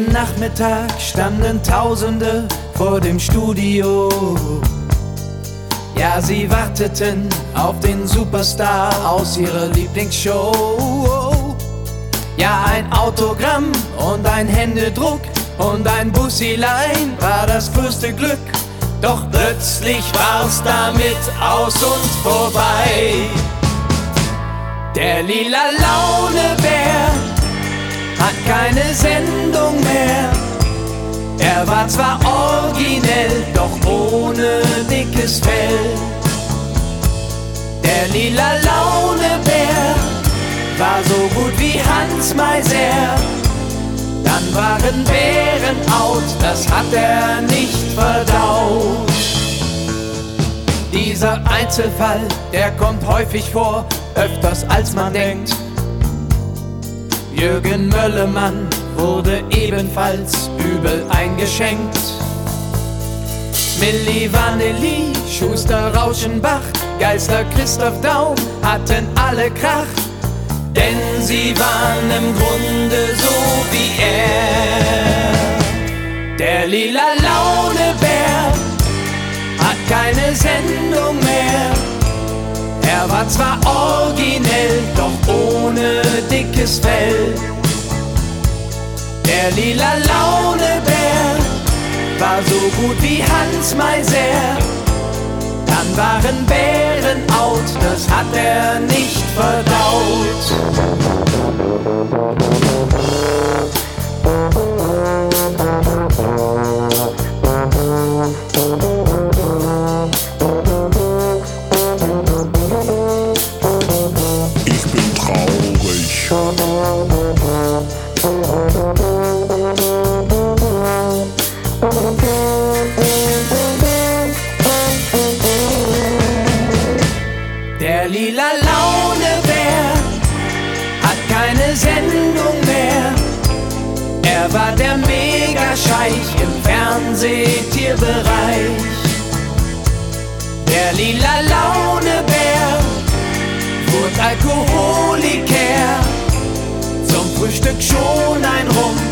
Jeden Nachmittag standen Tausende vor dem Studio. Ja, sie warteten auf den Superstar aus ihrer Lieblingsshow. Ja, ein Autogramm und ein Händedruck und ein Bussilein war das größte Glück. Doch plötzlich war's damit aus und vorbei. Der lila Launebär hat keine Sendung mehr. Er war zwar originell, doch ohne dickes Fell. Der lila Launebär war so gut wie Hans Meiser. Dann waren Bären out, das hat er nicht verdaut. Dieser Einzelfall, der kommt häufig vor, öfters als man denkt. Jürgen Möllemann wurde ebenfalls übel eingeschenkt. Milli Vanilli, Schuster Rauschenbach, Geister Christoph Daum hatten alle Krach. Denn sie waren im Grunde so wie er. Der lila Launebär hat keine Sendung mehr. Er war zwar originell, doch ohne dickes Fell. Der lila Launebär war so gut wie Hans Meiser. Dann waren Bären out, das hat er nicht verdaut. Ich bin traurig. Der lila Launebär hat keine Sendung mehr. Er war der Megascheich im Fernsehtierbereich. Der lila Launebär wurde Alkoholiker, zum Frühstück schon ein Rum